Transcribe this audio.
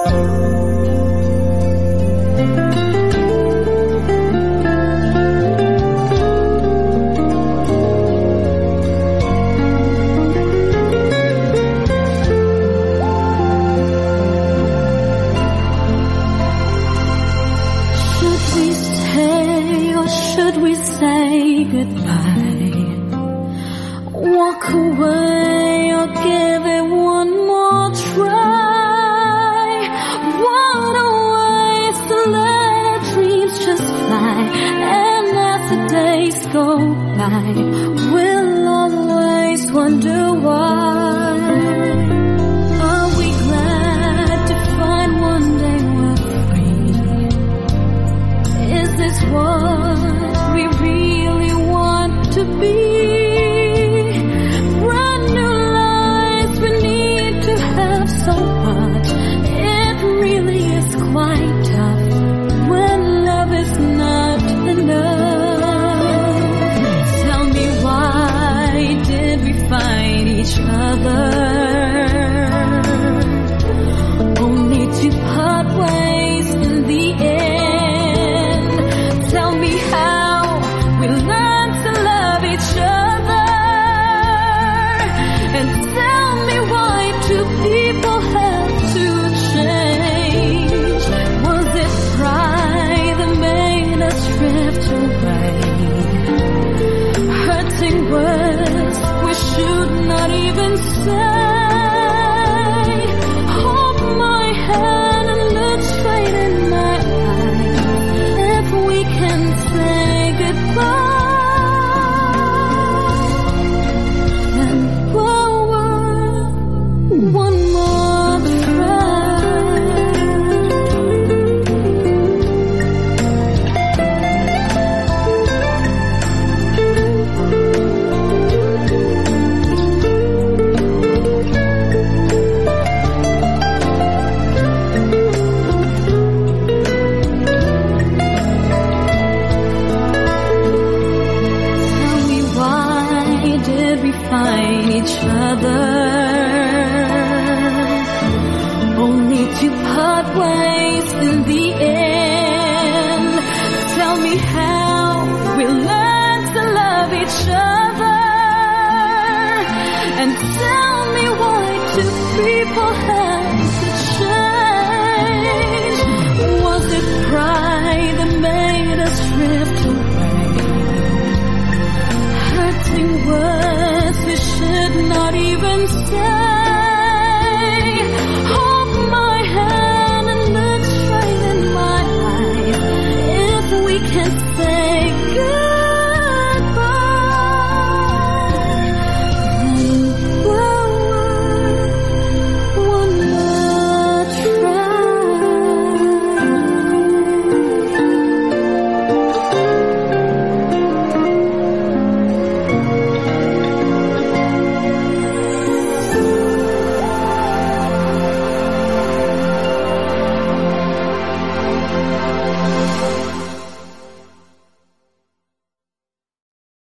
Should we say goodbye? Walk away or give it one more try? What a waste to let our dreams just fly. And as the days go by, we'll always wonder why. Are we glad to find one day we're free? Is this what we really want to be? Brand new lives we need to have so much. It really is quite tough when love is not enough. Tell me, why did we find each other only to part ways in the end? Tell me how we learn to love each other, and tell me why two people have to change. Was it pride that made us drift away? Hurting words we should not even say. Hold my hand and look straight in my eyes. If we can say goodbye, and forward one more try. Tell me, why did we find each other only to part ways in the end? Tell me how we learned to love each other, and tell me why two people had to change. Was it pride that made us drift away? Hurting words we should not even say. Hold my hand and look straight in my eyes. If we can